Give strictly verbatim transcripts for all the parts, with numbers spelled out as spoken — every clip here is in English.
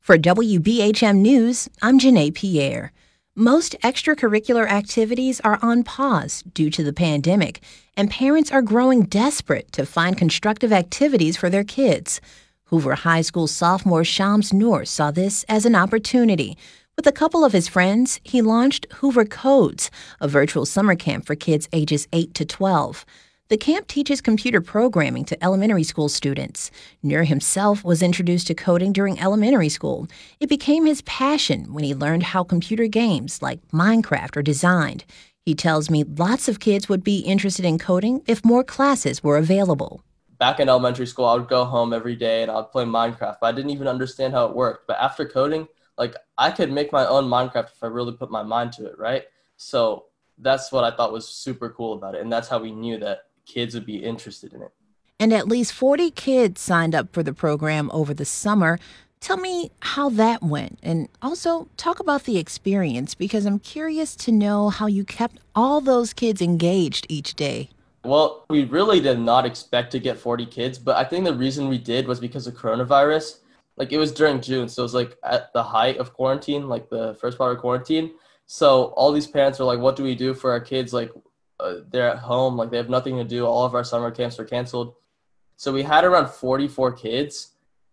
For W B H M News, I'm Janae Pierre. Most extracurricular activities are on pause due to the pandemic, and parents are growing desperate to find constructive activities for their kids. Hoover High School sophomore Shams Noor saw this as an opportunity. With a couple of his friends, he launched Hoover Codes, a virtual summer camp for kids ages eight to twelve. The camp teaches computer programming to elementary school students. Noor himself was introduced to coding during elementary school. It became his passion when he learned how computer games like Minecraft are designed. He tells me lots of kids would be interested in coding if more classes were available. Back in elementary school, I would go home every day and I'd play Minecraft, but I didn't even understand how it worked. But after coding, like I could make my own Minecraft if I really put my mind to it, right? So that's what I thought was super cool about it. And that's how we knew that kids would be interested in it. And at least forty kids signed up for the program over the summer. Tell me how that went, and also talk about the experience, because I'm curious to know how you kept all those kids engaged each day. Well, we really did not expect to get forty kids, but I think the reason we did was because of coronavirus. Like it was during June, so it was like at the height of quarantine, like the first part of quarantine. So all these parents were like, what do we do for our kids? Like, Uh, they're at home, like they have nothing to do. All of our summer camps are canceled. So we had around forty-four kids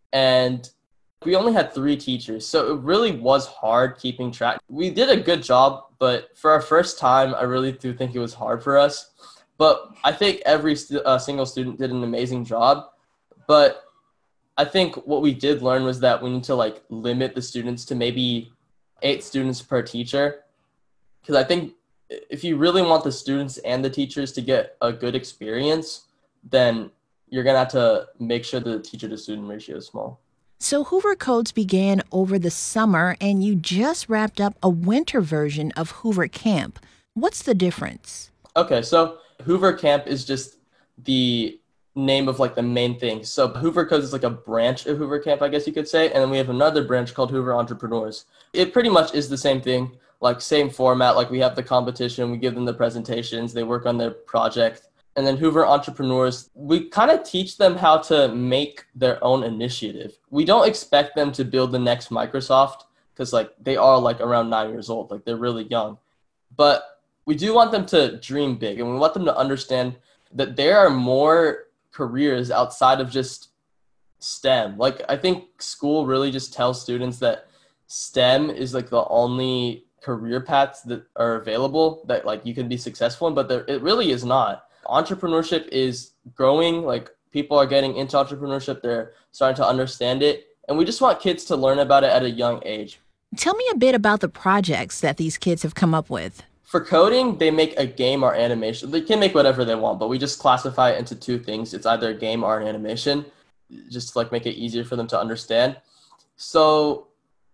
and we only had three teachers. So it really was hard keeping track. We did a good job, but for our first time, I really do think it was hard for us. But I think every st- uh, single student did an amazing job. But I think what we did learn was that we need to like limit the students to maybe eight students per teacher. Because I think if you really want the students and the teachers to get a good experience, then you're going to have to make sure the teacher to student ratio is small. So Hoover Codes began over the summer, and you just wrapped up a winter version of Hoover Camp. What's the difference? Okay, so Hoover Camp is just the name of like the main thing. So Hoover Codes is like a branch of Hoover Camp, I guess you could say. And then we have another branch called Hoover Entrepreneurs. It pretty much is the same thing. Like same format, like we have the competition, we give them the presentations, they work on their project. And then Hoover Entrepreneurs, we kind of teach them how to make their own initiative. We don't expect them to build the next Microsoft because like they are like around nine years old, like they're really young. But we do want them to dream big, and we want them to understand that there are more careers outside of just STEM. Like I think school really just tells students that STEM is like the only career paths that are available that like you can be successful in, but there, it really is not. Entrepreneurship is growing, like people are getting into entrepreneurship, they're starting to understand it, and we just want kids to learn about it at a young age. Tell me a bit about the projects that these kids have come up with. For coding, they make a game or animation. They can make whatever they want, but we just classify it into two things. It's either a game or an animation, just to like make it easier for them to understand. So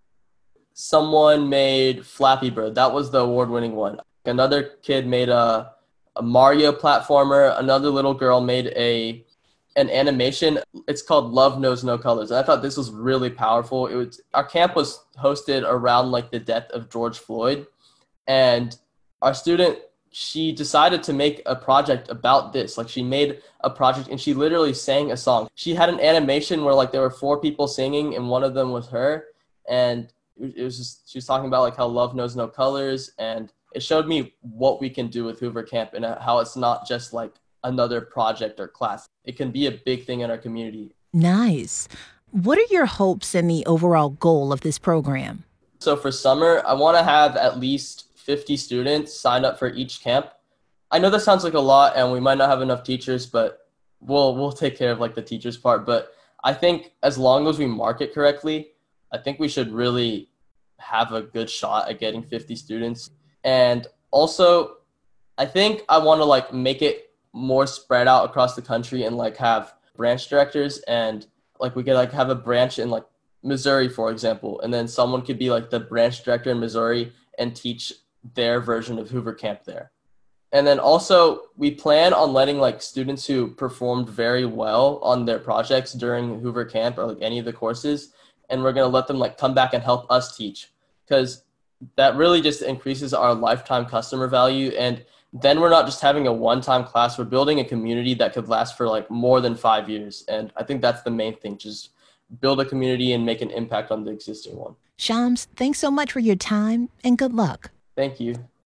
someone made Flappy Bird. That was the award-winning one. Another kid made a, a Mario platformer. Another little girl made a an animation. It's called Love Knows No Colors. And I thought this was really powerful. It was our camp was hosted around like the death of George Floyd, and our student, she decided to make a project about this. Like she made a project and she literally sang a song. She had an animation where like there were four people singing and one of them was her, and it was just, she was talking about like how love knows no colors, and it showed me what we can do with Hoover Camp and how it's not just like another project or class. It can be a big thing in our community. Nice. What are your hopes and the overall goal of this program? So for summer, I want to have at least fifty students sign up for each camp. I know that sounds like a lot and we might not have enough teachers, but we'll we'll take care of like the teachers part. But I think as long as we market correctly, I think we should really have a good shot at getting fifty students. And also, I think I want to like make it more spread out across the country and like have branch directors, and like we could like have a branch in like Missouri, for example, and then someone could be like the branch director in Missouri and teach their version of Hoover Camp there. And then also we plan on letting like students who performed very well on their projects during Hoover Camp or like any of the courses, and we're going to let them like come back and help us teach, because that really just increases our lifetime customer value. And then we're not just having a one-time class, we're building a community that could last for like more than five years. And I think that's the main thing, just build a community and make an impact on the existing one. Shams, thanks so much for your time and good luck. Thank you.